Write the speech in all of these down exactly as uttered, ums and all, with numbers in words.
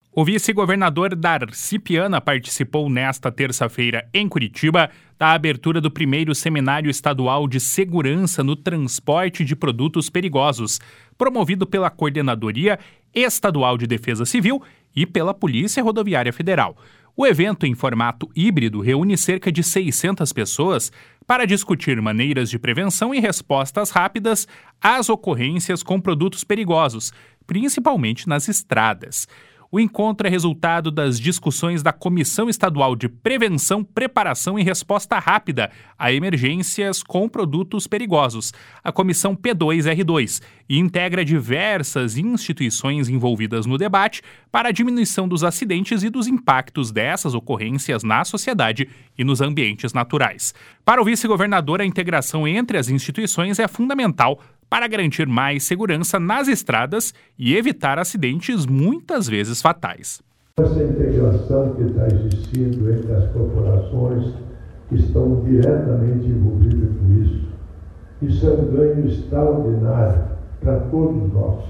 O vice-governador Darcy Piana participou nesta terça-feira em Curitiba da abertura do primeiro Seminário Estadual de Segurança no Transporte de Produtos Perigosos, promovido pela Coordenadoria Estadual de Defesa Civil e pela Polícia Rodoviária Federal. O evento, em formato híbrido, reúne cerca de seiscentas pessoas para discutir maneiras de prevenção e respostas rápidas às ocorrências com produtos perigosos, principalmente nas estradas. O encontro é resultado das discussões da Comissão Estadual de Prevenção, Preparação e Resposta Rápida a Emergências com Produtos Perigosos, a Comissão P dois R dois, e integra diversas instituições envolvidas no debate para a diminuição dos acidentes e dos impactos dessas ocorrências na sociedade e nos ambientes naturais. Para o vice-governador, a integração entre as instituições é fundamental para garantir mais segurança nas estradas e evitar acidentes muitas vezes fatais. Essa integração que está existindo entre as corporações que estão diretamente envolvidas com isso, isso é um ganho extraordinário para todos nós.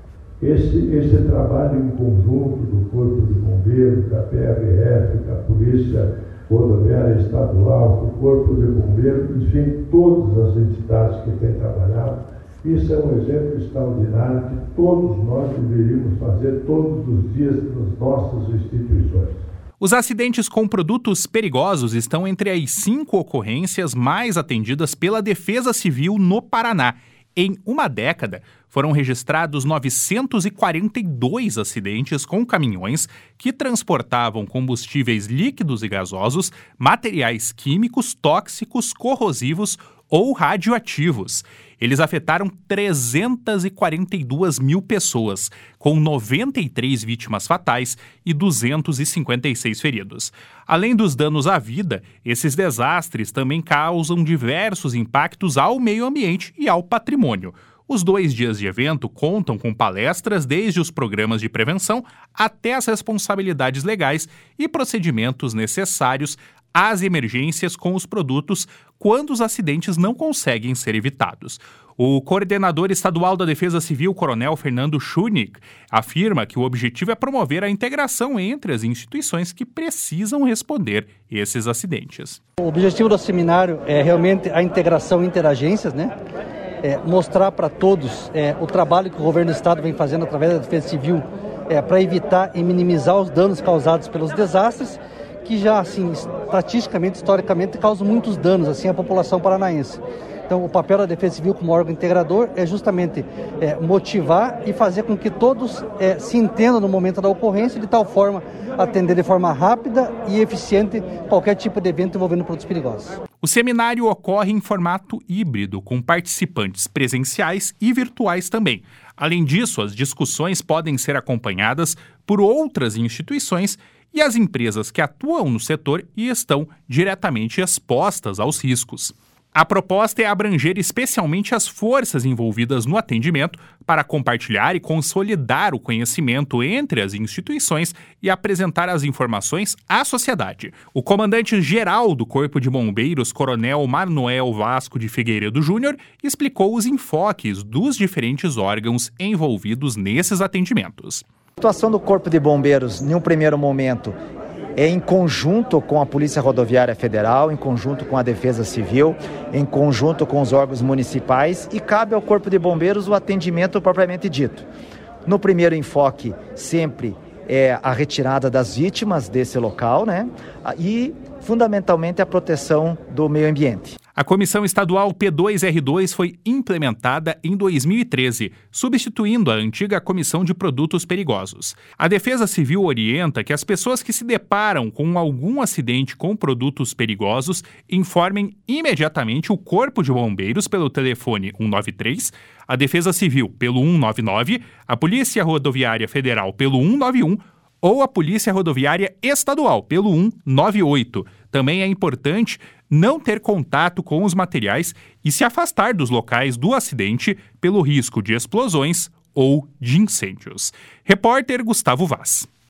Esse, esse trabalho em conjunto do Corpo de Bombeiros, da P R F, da Polícia Rodoviária Estadual, do Corpo de Bombeiros, enfim, todas as entidades que têm trabalhado, isso é um exemplo extraordinário que todos nós deveríamos fazer todos os dias nas nossas instituições. Os acidentes com produtos perigosos estão entre as cinco ocorrências mais atendidas pela Defesa Civil no Paraná. Em uma década, foram registrados novecentos e quarenta e dois acidentes com caminhões que transportavam combustíveis líquidos e gasosos, materiais químicos, tóxicos, corrosivos ou radioativos. Eles afetaram trezentas e quarenta e duas mil pessoas, com noventa e três vítimas fatais e duzentos e cinquenta e seis feridos. Além dos danos à vida, esses desastres também causam diversos impactos ao meio ambiente e ao patrimônio. Os dois dias de evento contam com palestras desde os programas de prevenção até as responsabilidades legais e procedimentos necessários às emergências com os produtos quando os acidentes não conseguem ser evitados. O coordenador estadual da Defesa Civil, Coronel Fernando Schunig, afirma que o objetivo é promover a integração entre as instituições que precisam responder esses acidentes. O objetivo do seminário é realmente a integração interagências, né? É mostrar para todos é, o trabalho que o governo do estado vem fazendo através da Defesa Civil é, para evitar e minimizar os danos causados pelos desastres, que já, assim, estatisticamente, historicamente, causam muitos danos assim, à população paranaense. Então, o papel da Defesa Civil como órgão integrador é justamente é, motivar e fazer com que todos é, se entendam no momento da ocorrência, de tal forma atender de forma rápida e eficiente qualquer tipo de evento envolvendo produtos perigosos. O seminário ocorre em formato híbrido, com participantes presenciais e virtuais também. Além disso, as discussões podem ser acompanhadas por outras instituições e as empresas que atuam no setor e estão diretamente expostas aos riscos. A proposta é abranger especialmente as forças envolvidas no atendimento para compartilhar e consolidar o conhecimento entre as instituições e apresentar as informações à sociedade. O comandante-geral do Corpo de Bombeiros, Coronel Manuel Vasco de Figueiredo Júnior, explicou os enfoques dos diferentes órgãos envolvidos nesses atendimentos. A atuação do Corpo de Bombeiros, em um primeiro momento, é em conjunto com a Polícia Rodoviária Federal, em conjunto com a Defesa Civil, em conjunto com os órgãos municipais, e cabe ao Corpo de Bombeiros o atendimento propriamente dito. No primeiro enfoque, sempre é a retirada das vítimas desse local, né? E, fundamentalmente, a proteção do meio ambiente. A Comissão Estadual P dois R dois foi implementada em dois mil e treze, substituindo a antiga Comissão de Produtos Perigosos. A Defesa Civil orienta que as pessoas que se deparam com algum acidente com produtos perigosos informem imediatamente o Corpo de Bombeiros pelo telefone um nove três, a Defesa Civil pelo um nove nove, a Polícia Rodoviária Federal pelo um nove um ou a Polícia Rodoviária Estadual pelo um nove oito. Também é importante não ter contato com os materiais e se afastar dos locais do acidente pelo risco de explosões ou de incêndios. Repórter Gustavo Vaz.